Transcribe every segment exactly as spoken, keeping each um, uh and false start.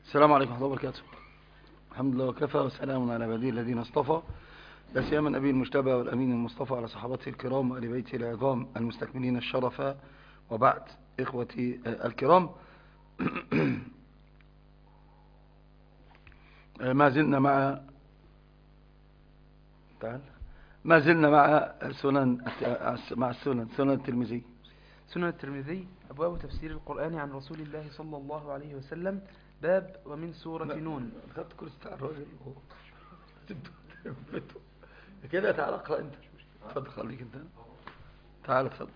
السلام عليكم ورحمة الله وبركاته. الحمد لله وكفى وسلام على عباده الذين اصطفى، لا سيما النبي المجتبى والأمين المصطفى على صحابته الكرام وآل بيته العظام المستكملين الشرف، وبعد. إخوتي الكرام، ما زلنا مع تعال ما زلنا مع سنن مع السنن سنن الترمذي سنن الترمذي أبواب تفسير القرآن عن رسول الله صلى الله عليه وسلم. باب ومن سورة نون. خدت كرسي بتاع الراجل كده. تعال اقرأ انت. اتفضل، خليك انت. تعال اتفضل.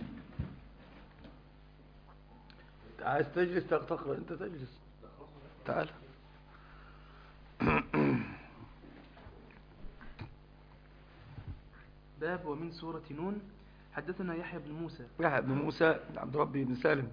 عايز تجلس تقرأ انت، تجلس. تعال. باب ومن سورة نون. حدثنا يحيى بن موسى يحيى بن موسى بن عبد ربي بن سالم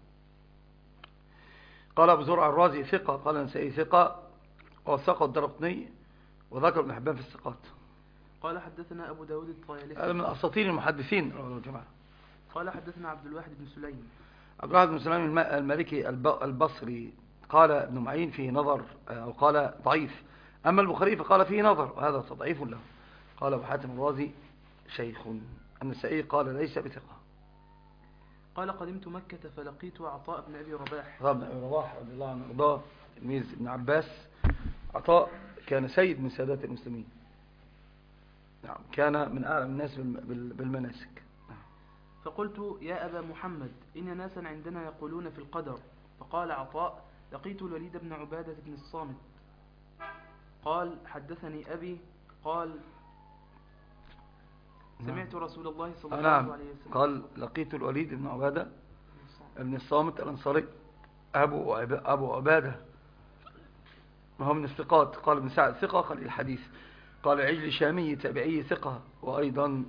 قال أبو زرع الرازي ثقة، قال النسائي ثقة، وثقة الدرقطني، وذكر ابن حبان في الثقات. قال حدثنا أبو داود الطيالسي، هذا من أساطير المحدثين يا جماعة. قال حدثنا عبد الواحد بن سليم عبد الواحد بن سليم المالكي البصري، قال ابن معين فيه نظر، أو قال ضعيف. أما البخاري فقال فيه نظر، وهذا تضعيف له. قال أبو حاتم الرازي شيخ. النسائي قال ليس بثقة. قال قدمت مكة فلقيت عطاء بن أبي رباح عطاء بن أبي رباح رضي الله عنه وارضاه، تلميذ ابن عباس. عطاء كان سيد من سادات المسلمين، نعم، كان من أعلم الناس بالمناسك. فقلت يا أبا محمد إن ناسا عندنا يقولون في القدر. فقال عطاء لقيت الوليد بن عبادة بن الصامت قال حدثني أبي قال سمعت رسول الله صلى الله نعم. عليه وسلم قال لقيت الوليد بن عبادة بن الصامت الأنصاري أبو أبو عبادة، وهو من الثقات. قال ابن سعد ثقة، قال الحديث. قال عجل شامي تابعي ثقة، وأيضا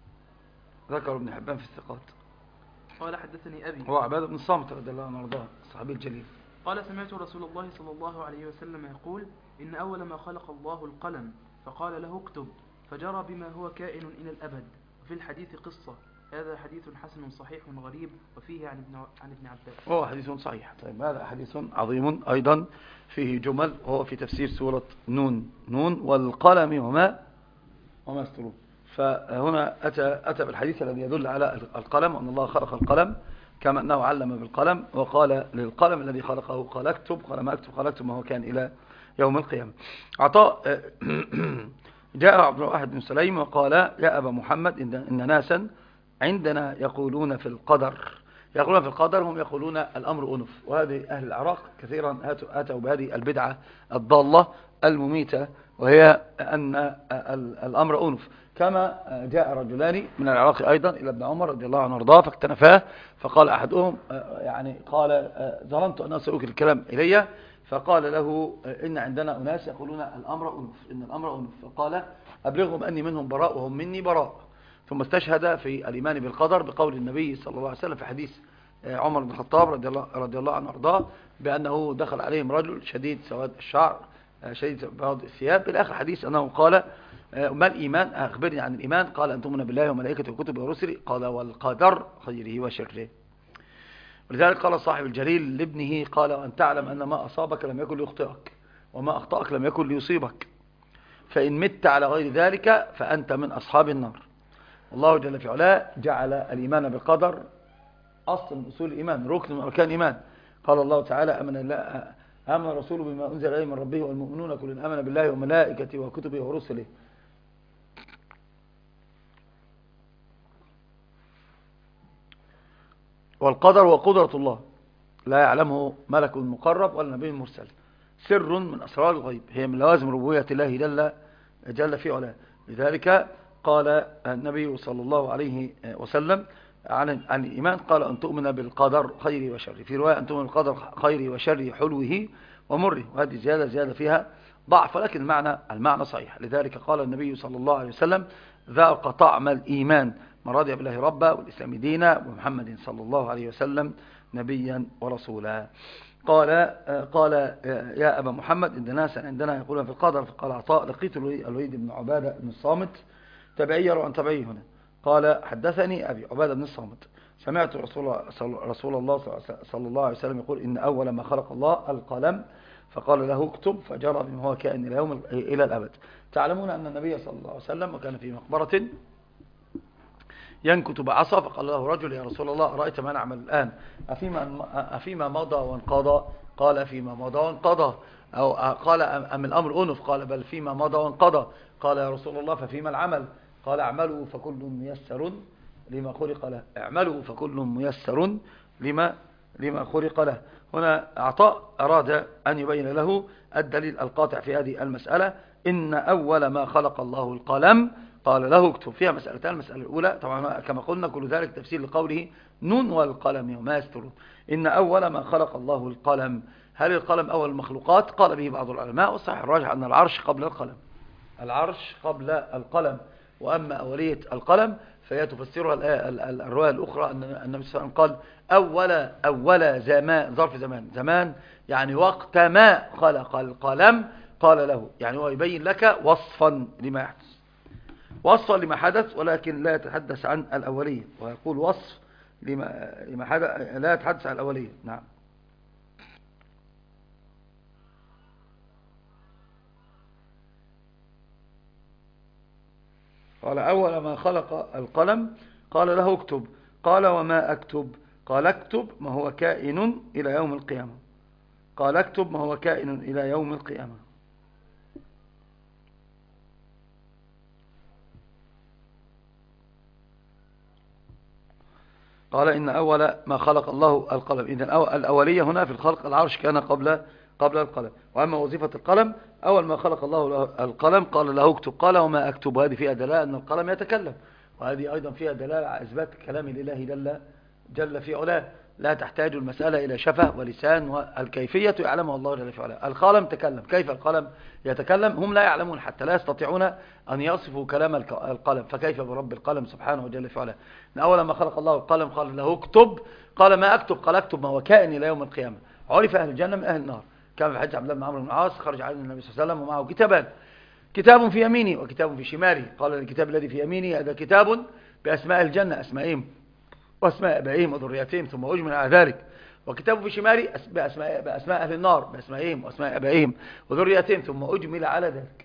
ذكر ابن حبان في الثقات. قال حدثني أبي هو عبادة بن الصامت رضي الله عنه وارضاه، الصحابي الجليل. قال سمعت رسول الله صلى الله عليه وسلم يقول إن أول ما خلق الله القلم فقال له اكتب، فجرى بما هو كائن إلى الأبد. وفي الحديث قصة. هذا حديث حسن صحيح غريب، وفيه عن ابن عن ابن عباس. هو حديث صحيح. طيب، هذا حديث عظيم أيضا، فيه جمل، وهو في تفسير سورة نون. نون والقلم وما وما يسطرون. فهنا أتى أتى بالحديث الذي يدل على القلم، وأن الله خلق القلم كما أنه علم بالقلم، وقال للقلم الذي خلقه قال اكتب، قال ما اكتب، قال اكتب ما هو كان إلى يوم القيامة. عطاء جاء عبد الواحد بن سليم وقال يا أبا محمد إن, إن ناسا عندنا يقولون في القدر. يقولون في القدر، هم يقولون الأمر أنف. وهذه أهل العراق كثيرا أتوا بهذه البدعة الضالة المميتة، وهي أن الأمر أنف. كما جاء رجلان من العراق أيضا إلى ابن عمر رضي الله عنه وارضاه فاكتنفاه، فقال أحدهم يعني قال ظننت أن سأوكل الكلام إلي، فقال له إن عندنا أناس يقولون الأمر أنف، إن الأمر أنف. فقال أبلغهم أني منهم براء وهم مني براء. ثم استشهد في الإيمان بالقدر بقول النبي صلى الله عليه وسلم في حديث عمر بن الخطاب رضي الله, رضي الله عنه وارضاه، بأنه دخل عليهم رجل شديد سواد الشعر شديد بياض الثياب، بالآخر حديث أنه قال ما الإيمان؟ أخبرني عن الإيمان. قال أن تؤمن بالله وملائكته وكتبه ورسله. قال والقدر خيره وشره. ولذلك قال صاحب الجليل لابنه قال وأن تعلم أن ما أصابك لم يكن ليخطئك، وما أخطأك لم يكن ليصيبك، فإن مت على غير ذلك فأنت من أصحاب النار. الله جل في علاه جعل الإيمان بالقدر أصل من أصول الإيمان، ركن من أركان الإيمان. قال الله تعالى أمن الله آمن الرسول بما أنزل إليه من ربه والمؤمنون كل آمن بالله وملائكته وكتبه ورسله. والقدر وقدرة الله لا يعلمه ملك مقرب ولا نبي مرسل، سر من أسرار الغيب، هي من لوازم ربوبية الله جل, جل في علاه. لذلك قال النبي صلى الله عليه وسلم عن, عن الإيمان قال أن تؤمن بالقدر خيره وشره، في رواية أن تؤمن بالقدر خيره وشره حلوه ومره، وهذه زيادة زيادة فيها ضعف، ولكن المعنى المعنى صحيح. لذلك قال النبي صلى الله عليه وسلم ذاق طعم الإيمان من رضي بالله ربا والإسلام دينا ومحمد صلى الله عليه وسلم نبيا ورسولا. قال قال يا أبا محمد إن ناسا عندنا يقولون في القدر. فقال عطاء لقيت الوليد بن عبادة بن الصامت تبعي وعن تبعي هنا. قال حدثني أبي عبادة بن الصامت سمعت رسول, رسول الله صلى الله عليه وسلم يقول إن أول ما خلق الله القلم فقال له اكتب فجرى بما هو كائن إلى يوم إلى الأبد. تعلمون أن النبي صلى الله عليه وسلم وكان في مقبرة ينكت بعصا، فقال له رجل يا رسول الله أرأيت ما نعمل الآن أفيما, أفيما مضى وانقضى؟ قال فيما مضى وانقضى. أو قال أم الأمر أنف؟ قال بل فيما مضى وانقضى. قال يا رسول الله ففيما العمل؟ قال اعملوا فكل ميسر لما خلق له. اعملوا فكل ميسر لما لما خلق له. هنا عطاء أراد أن يبين له الدليل القاطع في هذه المسألة. إن أول ما خلق الله القلم قال له اكتب. فيها مسألتان. المسألة الأولى طبعا كما قلنا كل ذلك تفسير لقوله نون والقلم وما يسطرون. إن أول ما خلق الله القلم، هل القلم أول المخلوقات؟ قال به بعض العلماء، والصحيح الراجح أن العرش قبل القلم، العرش قبل القلم. وأما أولية القلم فهي تفسرها الرواية الأخرى أن النبي صلى الله عليه وسلم قال أول أول زمان، ظرف زمان، زمان يعني وقت ما خلق القلم قال له، يعني هو يبين لك وصفا لما يحدث، وصفا لما حدث، ولكن لا يتحدث عن الأولية، ويقول وصف لما, لما حدث لا يتحدث عن الأولية. نعم. قال أول ما خلق القلم قال له اكتب. قال وما أكتب؟ قال اكتب ما هو كائن إلى يوم القيامة. قال اكتب ما هو كائن إلى يوم القيامة. قال إن أول ما خلق الله القلم. إذن الأولية هنا في الخلق العرش كان قبل قبل القلم. وأما وظيفة القلم أول ما خلق الله القلم قال له اكتب. قال وما أكتب؟ هذه فيها دلالة أن القلم يتكلم، وهذه أيضا فيها دلالة على إثبات كلام الإله جل, جل في علاه. لا تحتاج المسألة إلى شفه ولسان، والكيفية يعلمها الله جل في علاه. القلم تكلم، كيف القلم يتكلم؟ هم لا يعلمون، حتى لا يستطيعون أن يصفوا كلام القلم، فكيف برب القلم سبحانه وجل في علاه. أول ما خلق الله القلم قال له اكتب. قال ما أكتب؟ قال اكتب ما هو كائن إلى يوم القيامة. عرف أهل الجنة من أهل النار. كان في حديث عبد الله بن عمرو بن العاص خرج عليه النبي صلى الله عليه وسلم ومعه كتابان، كتاب في يمينه وكتاب في شماله. قال الكتاب الذي في يمينه هذا كتاب بأسماء الجنة، أسمائهم وأسماء أبائهم وذرياتهم ثم أجمل على ذلك. وكتاب في شماله بأسماء, بأسماء أهل النار بأسمائهم وأسماء أبائهم وذرياتهم ثم أجمل على ذلك.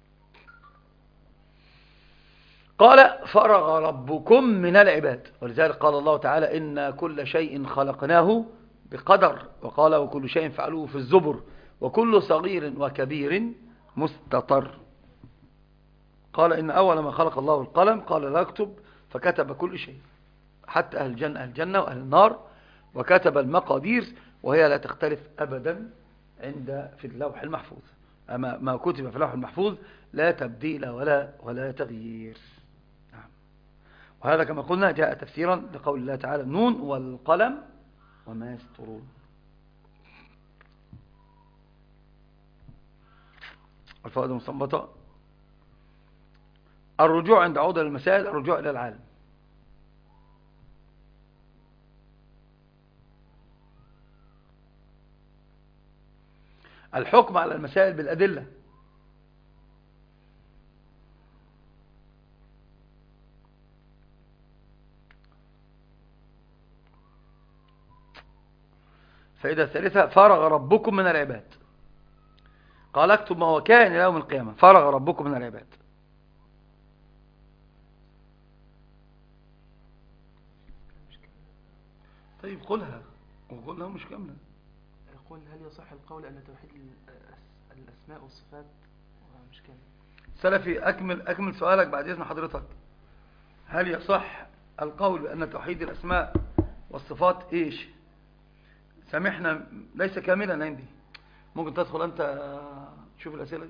قال فرغ ربكم من العباد. ولذلك قال الله تعالى إن كل شيء خلقناه بقدر. وقال وكل شيء فعلوه في الزبر وكل صغير وكبير مستطر. قال إن أول ما خلق الله القلم قال لا اكتب، فكتب كل شيء حتى أهل الجنة أهل الجنة وأهل النار، وكتب المقادير وهي لا تختلف أبدا عند في اللوح المحفوظ. أما ما كتب في اللوح المحفوظ لا تبديل ولا ولا تغيير. نعم. وهذا كما قلنا جاء تفسيرا لقول الله تعالى نون والقلم وما يسطرون. الفوائد المستنبطة: الرجوع عند عودة للمسائل الرجوع إلى العالم. الحكم على المسائل بالأدلة. فإذا الثالثة فرغ ربكم من العباد. قال اكتب ما هو كائن إلى يوم القيامة. فرغ ربكم من العباد. طيب قلها وقلها مش كاملة. يقول هل يصح القول أن توحيد الأسماء والصفات مش كامل؟ سلفي أكمل أكمل سؤالك بعد إذن حضرتك. هل يصح القول بأن توحيد الأسماء والصفات إيش؟ سامحنا ليس كاملا عندي. ممكن تدخل أنت تشوف الأسئلة دي.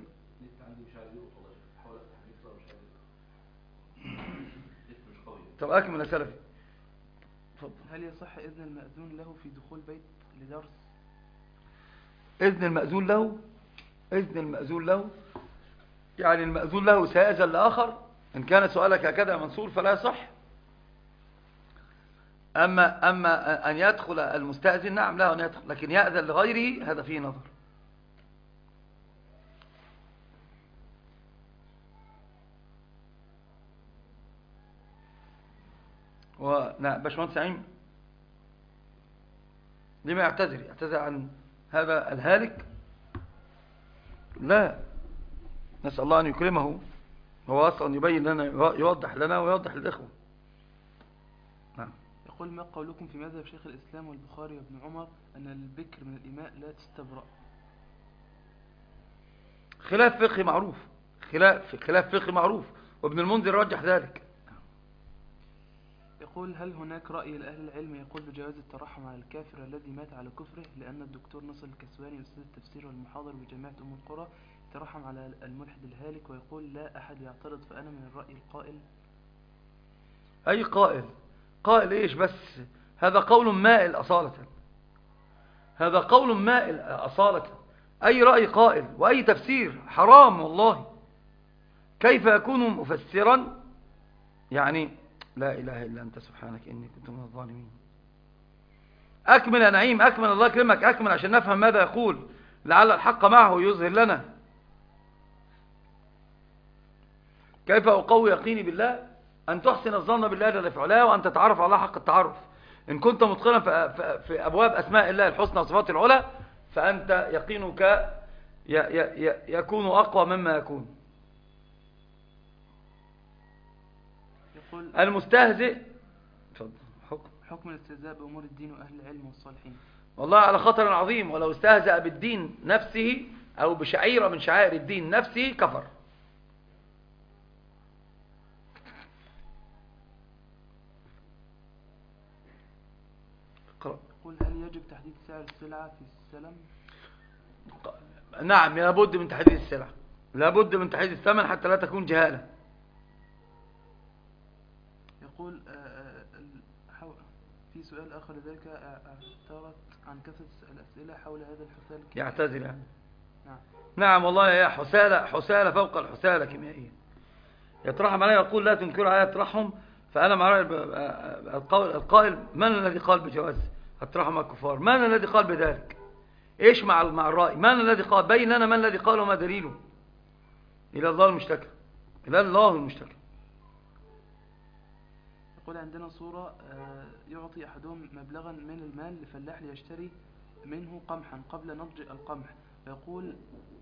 طب أكمل يا سلفي. هل يصح إذن المأذون له في دخول بيت لدرس؟ إذن المأذون له إذن المأذون له يعني المأذون له سيأذن لآخر. إن كان سؤالك هكذا منصور فلا يصح. أما, أما أن يدخل المستأذن نعم له أن يدخل، لكن يأذن لغيره هذا فيه نظر. ونعم باشمهندس نعيم لما يعتذر يعتذر عن هذا الهالك لا، نسأل الله أن يكرمه، هو أصلا يبين لنا، يوضح لنا ويوضح للإخوة. نعم. يقول ما قولكم في مذهب شيخ الإسلام والبخاري وابن عمر أن البكر من الإماء لا تستبرأ؟ خلاف فقهي معروف، خلاف خلاف فقهي معروف، وابن المنذر رجح ذلك. يقول هل هناك رأي لأهل العلم يقول بجواز الترحم على الكافر الذي مات على كفره؟ لأن الدكتور نصر الكسواني أستاذ التفسير والمحاضر بجامعة أم القرى يترحم على الملحد الهالك ويقول لا أحد يعترض، فأنا من الرأي القائل. أي قائل؟ قائل إيش بس؟ هذا قول مائل أصالة، هذا قول مائل أصالة. أي رأي قائل وأي تفسير حرام والله. كيف يكون مفسرا؟ يعني لا إله إلا أنت سبحانك إني كنت من الظالمين. أكمل يا نعيم، أكمل، الله يكرمك، أكمل عشان نفهم ماذا يقول، لعل الحق معه يظهر لنا. كيف أقوي يقيني بالله؟ أن تحسن الظن بالله جل في علاه، وأن تتعرف على حق التعرف. إن كنت متقنا في أبواب أسماء الله الحسنى وصفات العلى، فأنت يقينك يكون أقوى مما يكون. المستهزئ حكم حكم الاستهزاء بأمور الدين وأهل العلم والصالحين. والله على خطر عظيم، ولو استهزأ بالدين نفسه أو بشعيرة من شعائر الدين نفسه كفر. يقول هل يجب تحديد سعر السلعة في السلم؟ نعم، لابد من تحديد السلعة، لابد من تحديد الثمن حتى لا تكون جهالة. يقول في سؤال آخر لذلك اعترت عن كثرة الأسئلة حول هذا الحثالة. يعتذر يعني. نعم. نعم والله يا حسالة، حسالة فوق الحسالة كيميائية. يترحم عليه يقول لا تنكر عليه الترحم، فأنا مع القائل من الذي قال بجواز الترحم على الكفار؟ من الذي قال بذلك؟ إيش مع مع الرأي؟ من الذي قال؟ بين لنا من الذي قال وما دليله. إلى الله المشتكى، إلى الله المشتكى. يقول عندنا صورة يعطي أحدهم مبلغا من المال لفلاح ليشتري منه قمحا قبل نضج القمح، ويقول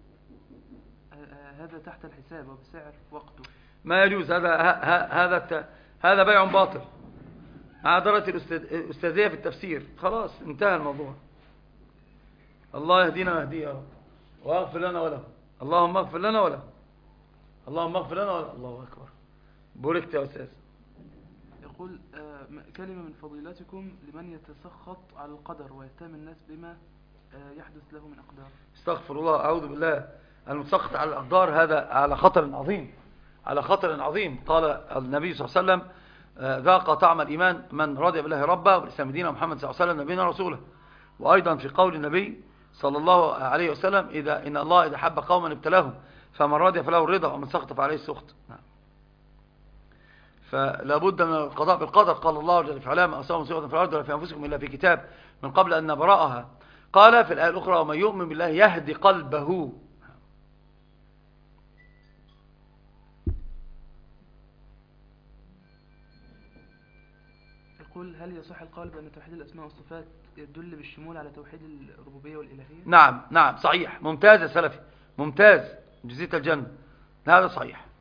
هذا تحت الحساب وبسعر وقته. ما يجوز هذا، هذا هذا بيع باطل. عذرت الأستاذية في التفسير، خلاص انتهى الموضوع. الله يهدينا ويهديه يا رب، واغفر لنا وله. اللهم اغفر لنا وله، اللهم اغفر لنا وله. الله أكبر، بوركت يا أستاذ. يقول كلمة من فضيلتكم لمن يتسخط على القدر ويتهم الناس بما يحدث له من أقدار. استغفر الله، أعوذ بالله. المتسخط على الأقدار هذا على خطر عظيم، على خطر عظيم. قال النبي صلى الله عليه وسلم ذاق طعم الإيمان من رضي بالله ربا وبالإسلام دينا محمد صلى الله عليه وسلم نبينا رسوله. وأيضا في قول النبي صلى الله عليه وسلم إذا إن الله إذا حب قوما ابتلاهم فمن رضي فله الرضا ومن سخط فعليه السخط. فلا بد من القضاء بالقدر. قال الله جل في علاه ما أصاب مصيبة في الأرض ولا في أنفسكم إلا في كتاب من قبل أن نبرأها. قال في الآية الأخرى ومن يؤمن بالله يهدي قلبه. يقول هل يصح القول بأن توحيد الأسماء والصفات يدل بالشمول على توحيد الربوبية والإلهية؟ نعم نعم صحيح، ممتاز يا سلفي، ممتاز، جزيت الجنة، هذا صحيح.